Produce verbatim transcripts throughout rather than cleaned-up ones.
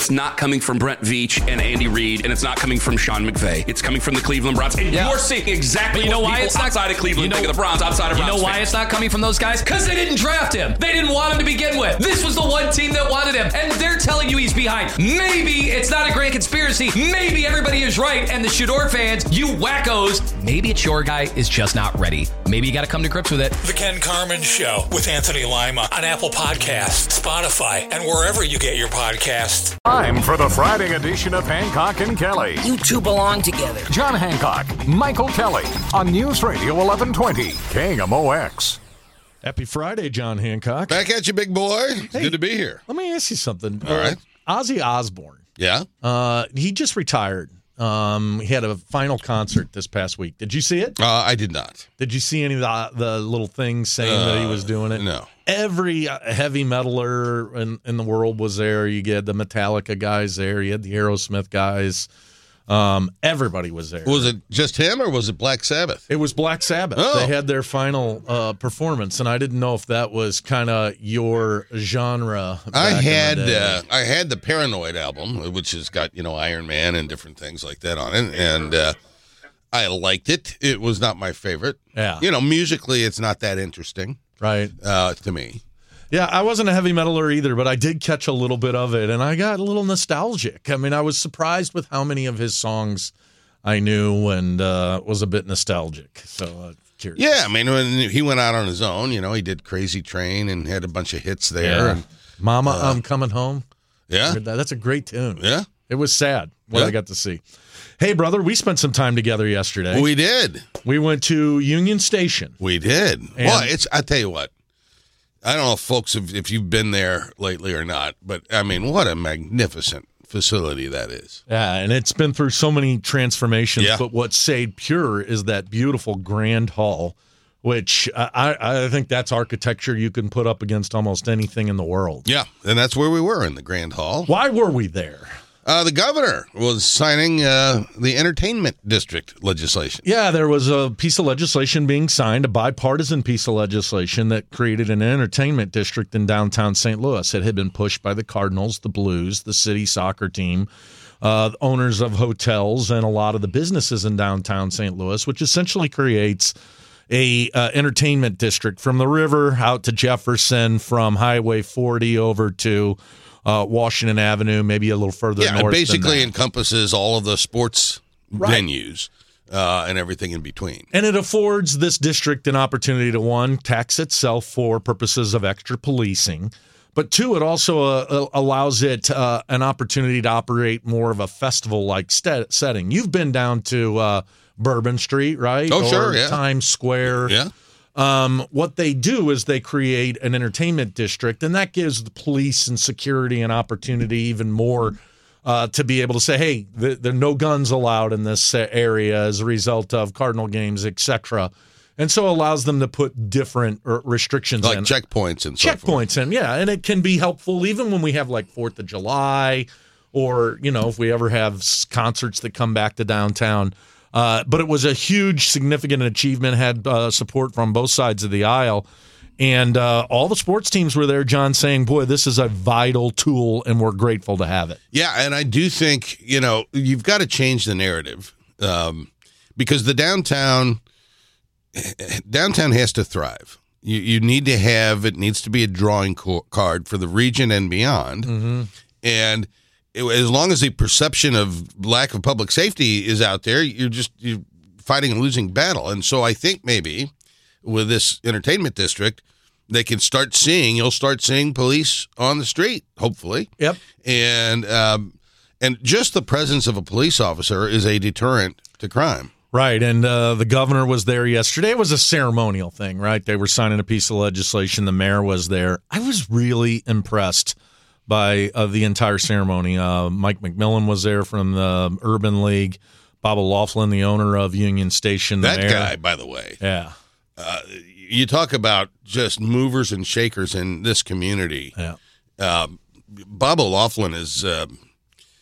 it's not coming from Brent Veach and Andy Reid, and it's not coming from Sean McVay. It's coming from the Cleveland Browns. And yeah. you're seeing exactly but you know what why people it's not, outside of Cleveland you know, think of the Browns, outside of Browns. You know why fans. it's not coming from those guys? Because they didn't draft him. They didn't want him to begin with. This was the one team that wanted him, and they're telling you he's behind. Maybe it's not a grand conspiracy. Maybe everybody is right, and the Shador fans, you wackos, maybe it's your guy is just not ready. Maybe you got to come to grips with it. The Ken Carman Show with Anthony Lima on Apple Podcasts, Spotify, and wherever you get your podcasts. Time for the Friday edition of Hancock and Kelly. You two belong together. John Hancock, Michael Kelly on News Radio eleven twenty, K M O X. Happy Friday, John Hancock. Back at you, big boy. It's hey, good to be here. Let me ask you something. All uh, right. Ozzy Osbourne. Yeah? Uh, he just retired. Um, he had a final concert this past week. Did you see it? Uh, I did not. Did you see any of the, the little things saying uh, that he was doing it? No. Every heavy metaler in, in the world was there. You get the Metallica guys there. You had the Aerosmith guys. Um, everybody was there. Was it just him or was it Black Sabbath? It was Black Sabbath. Oh. They had their final uh, performance, and I didn't know if that was kind of your genre. I had uh, I had the Paranoid album, which has got, you know, Iron Man and different things like that on it, and uh, I liked it. It was not my favorite. Yeah, you know, musically, it's not that interesting, right? Uh, to me. Yeah, I wasn't a heavy metaler either, but I did catch a little bit of it, and I got a little nostalgic. I mean, I was surprised with how many of his songs I knew and uh, was a bit nostalgic. So, uh, curious. Yeah, I mean, when he went out on his own, you know, he did Crazy Train and had a bunch of hits there. Yeah. And, Mama, uh, I'm Coming Home. Yeah. That. That's a great tune. Yeah. It was sad what yeah. I got to see. Hey, brother, we spent some time together yesterday. We did. We went to Union Station. We did. And well, it's, I tell you what. I don't know, folks, if, if you've been there lately or not, but, I mean, what a magnificent facility that is. Yeah, and it's been through so many transformations, yeah. but what stayed pure is that beautiful grand hall, which I, I think that's architecture you can put up against almost anything in the world. Yeah, and that's where we were, in the grand hall. Why were we there? Uh, the governor was signing uh, the entertainment district legislation. Yeah, there was a piece of legislation being signed, a bipartisan piece of legislation that created an entertainment district in downtown Saint Louis. It had been pushed by the Cardinals, the Blues, the city soccer team, uh, owners of hotels, and a lot of the businesses in downtown Saint Louis, which essentially creates a uh, entertainment district from the river out to Jefferson, from Highway forty over to Uh, Washington Avenue, maybe a little further yeah, north. Yeah, it basically than that. encompasses all of the sports right. venues uh, and everything in between. And it affords this district an opportunity to, one, tax itself for purposes of extra policing, but two, it also uh, allows it uh, an opportunity to operate more of a festival-like st- setting. You've been down to uh, Bourbon Street, right? Oh, or sure, yeah. Times Square. Yeah. Um, what they do is they create an entertainment district, and that gives the police and security an opportunity even more uh, to be able to say, hey, th- there are no guns allowed in this area as a result of Cardinal games, et cetera. And so it allows them to put different r- restrictions like in. checkpoints and so Checkpoints forth. in, yeah. And it can be helpful even when we have like fourth of July or, you know, if we ever have concerts that come back to downtown. Uh, but it was a huge, significant achievement, had uh, support from both sides of the aisle. And uh, all the sports teams were there, John, saying, boy, this is a vital tool, and we're grateful to have it. Yeah, and I do think, you know, you've got to change the narrative um, because the downtown, downtown has to thrive. You, you need to have, it needs to be a drawing co- card for the region and beyond. Mm-hmm. And as long as the perception of lack of public safety is out there, you're just you're fighting a losing battle. And so I think maybe with this entertainment district, they can start seeing, you'll start seeing police on the street, hopefully. Yep. And um, and just the presence of a police officer is a deterrent to crime. Right, and uh, the governor was there yesterday. It was a ceremonial thing, right? They were signing a piece of legislation. The mayor was there. I was really impressed by uh, the entire ceremony. Uh, Mike McMillan was there from the Urban League. Bob O'Loughlin, the owner of Union Station. That mayor. guy, by the way. Yeah. Uh, you talk about just movers and shakers in this community. Yeah. Uh, Bob O'Loughlin is, uh,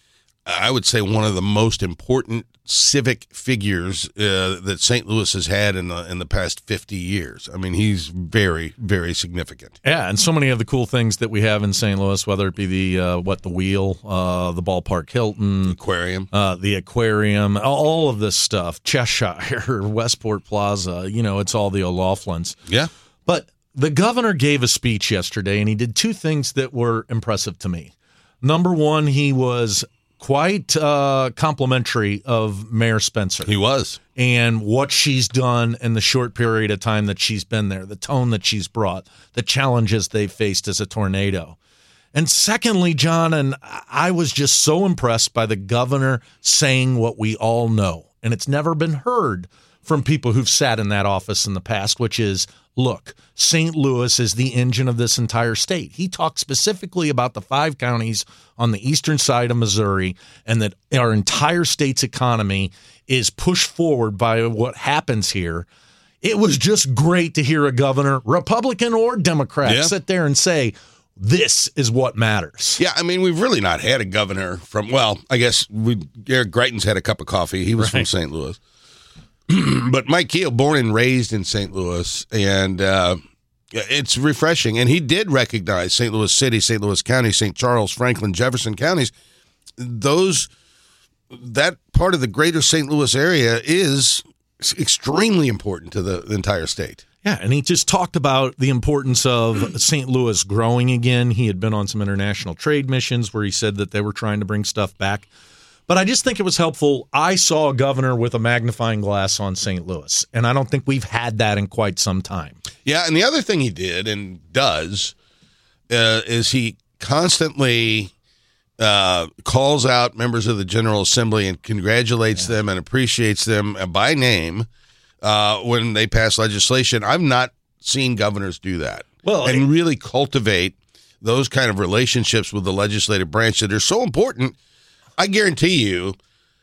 I would say, one of the most important civic figures uh, that Saint Louis has had in the in the past fifty years. I mean, he's very, very significant. Yeah, and so many of the cool things that we have in Saint Louis, whether it be the uh, what the Wheel, uh, the Ballpark Hilton, Aquarium, uh, the aquarium, all of this stuff, Cheshire, Westport Plaza. You know, it's all the O'Loughlin's. Yeah, but the governor gave a speech yesterday, and he did two things that were impressive to me. Number one, he was quite uh, complimentary of Mayor Spencer. He was. And what she's done in the short period of time that she's been there, the tone that she's brought, the challenges they've faced as a tornado. And secondly, John, and I was just so impressed by the governor saying what we all know, and it's never been heard from people who've sat in that office in the past, which is, look, Saint Louis is the engine of this entire state. He talked specifically about the five counties on the eastern side of Missouri and that our entire state's economy is pushed forward by what happens here. It was just great to hear a governor, Republican or Democrat, yeah. sit there and say, this is what matters. Yeah, I mean, we've really not had a governor from, well, I guess we, Eric Greitens had a cup of coffee. He was right. from Saint Louis. But Mike Keogh, born and raised in Saint Louis, and uh, it's refreshing. And he did recognize Saint Louis City, Saint Louis County, Saint Charles, Franklin, Jefferson counties. Those, that part of the greater Saint Louis area is extremely important to the entire state. Yeah, and he just talked about the importance of Saint Louis growing again. He had been on some international trade missions where he said that they were trying to bring stuff back. But I just think it was helpful. I saw a governor with a magnifying glass on Saint Louis, and I don't think we've had that in quite some time. Yeah, and the other thing he did and does uh, is he constantly uh, calls out members of the General Assembly and congratulates yeah. them and appreciates them by name uh, when they pass legislation. I've not seen governors do that. Well, and really cultivate those kind of relationships with the legislative branch that are so important. I guarantee you,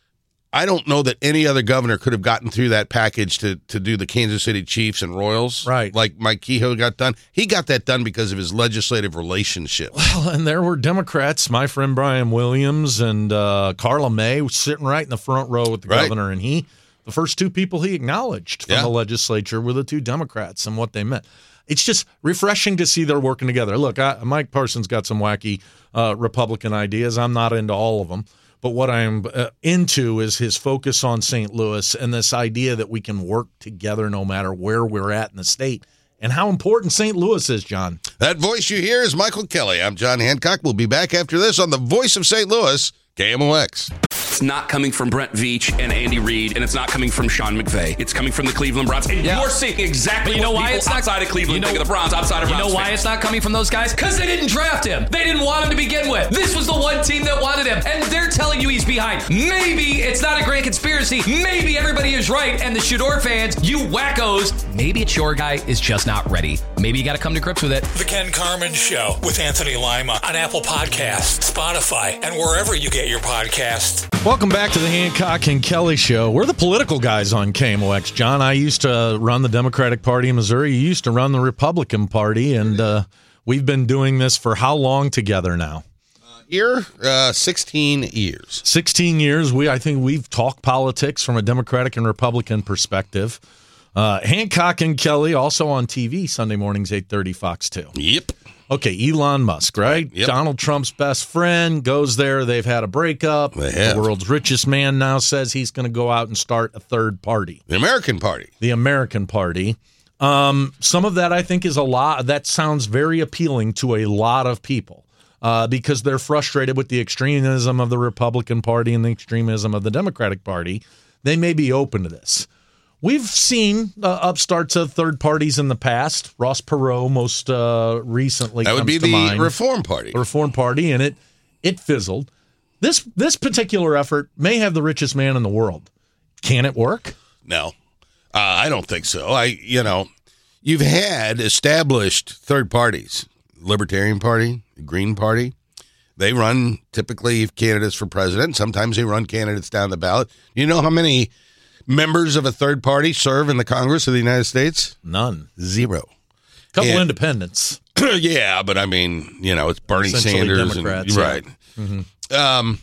I don't know that any other governor could have gotten through that package to, to do the Kansas City Chiefs and Royals. Right. Like Mike Kehoe got done. He got that done because of his legislative relationship. Well, and there were Democrats, my friend Brian Williams and uh, Carla May, sitting right in the front row with the right. governor. And he, the first two people he acknowledged from yeah. the legislature were the two Democrats and what they meant. It's just refreshing to see they're working together. Look, I, Mike Parsons got some wacky uh, Republican ideas. I'm not into all of them. But what I'm uh, into is his focus on Saint Louis and this idea that we can work together no matter where we're at in the state and how important Saint Louis is, John. That voice you hear is Michael Kelly. I'm John Hancock. We'll be back after this on the Voice of Saint Louis, K M O X. It's not coming from Brent Veach and Andy Reid, and it's not coming from Sean McVay. It's coming from the Cleveland Browns. And yeah. you're seeing exactly you know what why people it's not, outside of Cleveland you know, think of the Browns, outside of You Browns know why fans. it's not coming from those guys? Because they didn't draft him. They didn't want him to begin with. This was the one team that wanted him, and they're telling you he's behind. Maybe it's not a grand conspiracy. Maybe everybody is right, and the Shador fans, you wackos, maybe it's your guy is just not ready. Maybe you got to come to grips with it. The Ken Carman Show with Anthony Lima on Apple Podcasts, Spotify, and wherever you get your podcasts. Welcome back to the Hancock and Kelly Show. We're the political guys on K M O X, John. I used to run the Democratic Party in Missouri. You used to run the Republican Party, and uh, we've been doing this for how long together now? Uh, year, uh, sixteen years. sixteen years. We, I think we've talked politics from a Democratic and Republican perspective. Uh, Hancock and Kelly also on T V Sunday mornings, eight thirty Fox two. Yep. Okay, Elon Musk, right? Yep. Donald Trump's best friend goes there. They've had a breakup. They have. The world's richest man now says he's going to go out and start a third party. The American Party. The American Party. Um, some of that, I think, is a lot. That sounds very appealing to a lot of people uh, because they're frustrated with the extremism of the Republican Party and the extremism of the Democratic Party. They may be open to this. We've seen uh, upstarts of third parties in the past. Ross Perot most uh, recently That would comes be to the mind. Reform Party. The Reform Party, and it it fizzled. This this particular effort may have the richest man in the world. Can it work? No, uh, I don't think so. I, you know, you've had established third parties, Libertarian Party, Green Party. They run typically candidates for president. Sometimes they run candidates down the ballot. You know how many members of a third party serve in the Congress of the United States? None. Zero. Couple And- independents. Yeah, but I mean, you know, it's Bernie Essentially Sanders. Democrats, And, yeah. right. Mm-hmm. Um,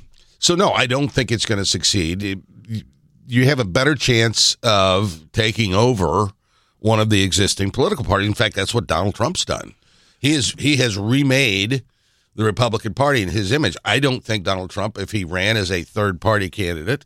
So, no, I don't think it's going to succeed. It, you have a better chance of taking over one of the existing political parties. In fact, that's what Donald Trump's done. He is he has remade the Republican Party in his image. I don't think Donald Trump, if he ran as a third-party candidate,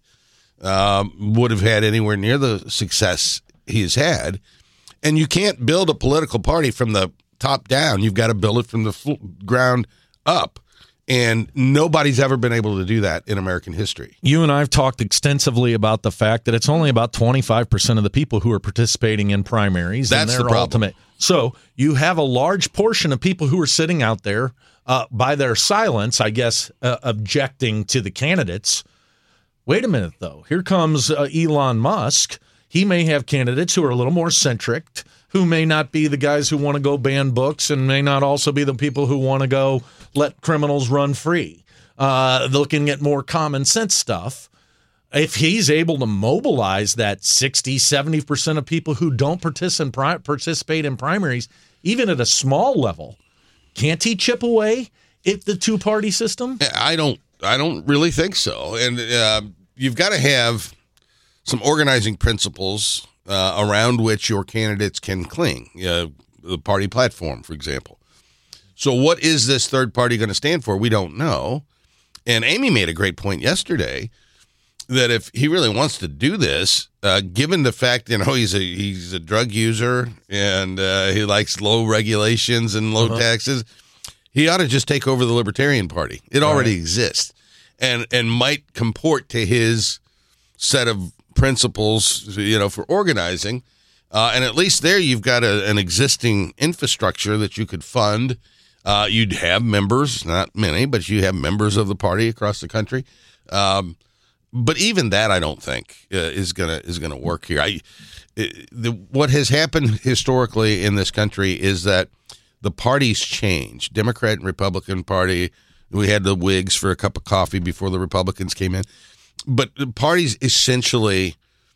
um, would have had anywhere near the success he's had. And you can't build a political party from the top down. You've got to build it from the fl- ground up. And nobody's ever been able to do that in American history. You and I have talked extensively about the fact that it's only about twenty-five percent of the people who are participating in primaries. That's and their the problem. Ultimate. So you have a large portion of people who are sitting out there uh, by their silence, I guess, uh, objecting to the candidates. Wait a minute, though. Here comes uh, Elon Musk. He may have candidates who are a little more centric, who may not be the guys who want to go ban books and may not also be the people who want to go let criminals run free, uh, looking at more common sense stuff. If he's able to mobilize that sixty, seventy percent of people who don't participate participate in primaries, even at a small level, can't he chip away at the two-party system? I don't I don't really think so. And uh, you've got to have some organizing principles uh, around which your candidates can cling, uh, the party platform, for example. So what is this third party going to stand for? We don't know. And Amy made a great point yesterday that if he really wants to do this, uh, given the fact, you know, he's a he's a drug user and uh, he likes low regulations and low uh-huh. taxes, he ought to just take over the Libertarian Party. It already right. exists and and might comport to his set of principles, you know, for organizing. Uh, and at least there you've got a, an existing infrastructure that you could fund. Uh, you'd have members, not many, but you have members of the party across the country. Um, but even that, I don't think uh, is gonna is gonna work here. I, it, the, what has happened historically in this country is that the parties change. Democrat and Republican Party. We had the Whigs for a cup of coffee before the Republicans came in, but the parties essentially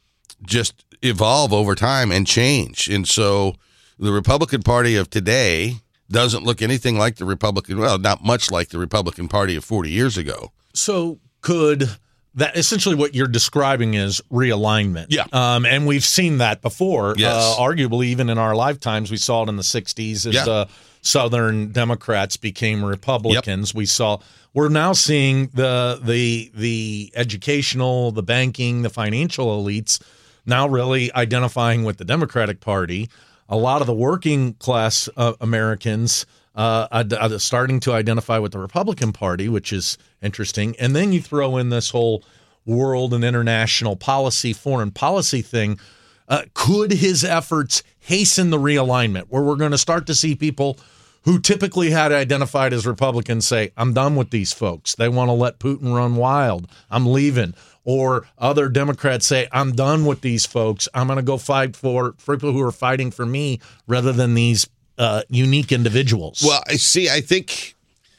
just evolve over time and change. And so the Republican Party of today doesn't look anything like the Republican, well, not much like the Republican Party of forty years ago. So could that essentially what you're describing is realignment? Yeah. Um, and we've seen that before. Yes. Uh, arguably, even in our lifetimes, we saw it in the sixties as yeah. the Southern Democrats became Republicans. Yep. We saw we're now seeing the the the educational, the banking, the financial elites now really identifying with the Democratic Party. A lot of the working class uh, Americans uh, are starting to identify with the Republican Party, which is interesting. And then you throw in this whole world and international policy, foreign policy thing. Uh, could his efforts hasten the realignment where we're going to start to see people who typically had identified as Republicans say, I'm done with these folks. They want to let Putin run wild. I'm leaving. Or other Democrats say, I'm done with these folks. I'm going to go fight for, for people who are fighting for me rather than these uh, unique individuals. Well, I see. I think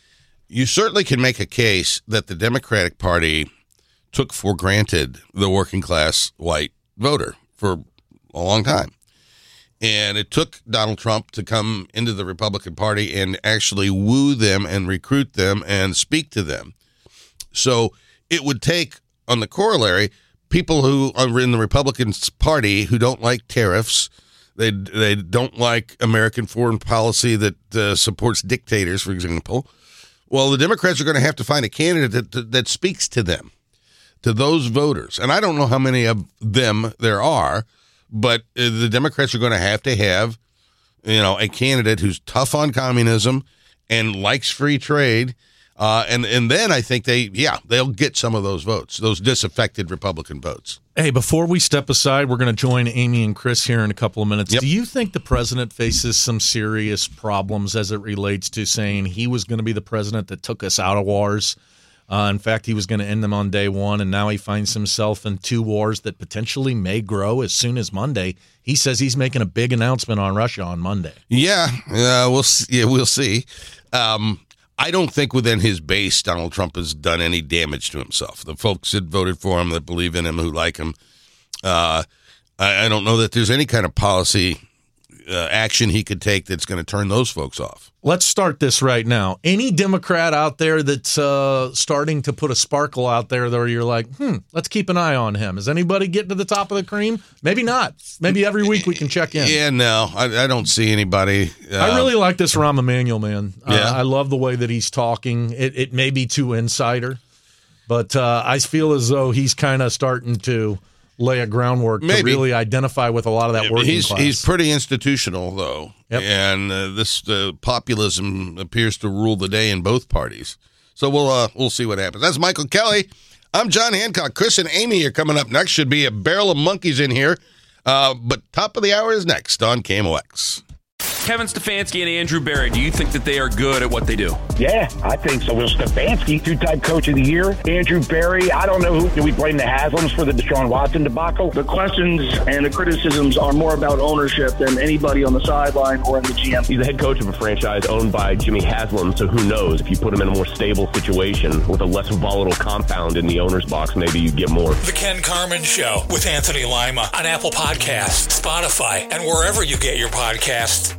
you certainly can make a case that the Democratic Party took for granted the working class white voter for a long time. And it took Donald Trump to come into the Republican Party and actually woo them and recruit them and speak to them. So it would take, on the corollary, people who are in the Republican Party who don't like tariffs, they they don't like American foreign policy that uh, supports dictators, for example. Well, the Democrats are going to have to find a candidate that, that speaks to them, to those voters. And I don't know how many of them there are, but uh, the Democrats are going to have to have, you know, a candidate who's tough on communism and likes free trade. Uh, and, and then I think they, yeah, they'll get some of those votes, those disaffected Republican votes. Hey, before we step aside, we're going to join Amy and Chris here in a couple of minutes. Yep. Do you think the president faces some serious problems as it relates to saying he was going to be the president that took us out of wars? Uh, in fact, he was going to end them on day one, and now he finds himself in two wars that potentially may grow as soon as Monday. He says he's making a big announcement on Russia on Monday. Yeah, uh, we'll see. Yeah, we'll see. Um, I don't think within his base Donald Trump has done any damage to himself. The folks that voted for him, that believe in him, who like him, uh, I, I don't know that there's any kind of policy uh, action he could take that's going to turn those folks off. Let's start this right now. Any Democrat out there that's uh, starting to put a sparkle out there where you're like, hmm, let's keep an eye on him. Is anybody getting to the top of the cream? Maybe not. Maybe every week we can check in. Yeah, no, I, I don't see anybody. Uh, I really like this Rahm Emanuel, man. Yeah. Uh, I love the way that he's talking. It, it may be too insider, but uh, I feel as though he's kind of starting to lay a groundwork Maybe. to really identify with a lot of that working he's, class. He's pretty institutional, though. Yep. And uh, this uh, populism appears to rule the day in both parties. So we'll uh, we'll see what happens. That's Michael Kelly. I'm John Hancock. Chris and Amy are coming up next. Should be a barrel of monkeys in here. Uh, but top of the hour is next on K M O X. Kevin Stefanski and Andrew Berry, do you think that they are good at what they do? Yeah, I think so. Will Stefanski, two-time coach of the year. Andrew Berry, I don't know who. Do we blame the Haslams for the Deshaun Watson debacle? The questions and the criticisms are more about ownership than anybody on the sideline or in the G M. He's the head coach of a franchise owned by Jimmy Haslam, so who knows? If you put him in a more stable situation with a less volatile compound in the owner's box, maybe you get more. The Ken Carman Show with Anthony Lima on Apple Podcasts, Spotify, and wherever you get your podcasts.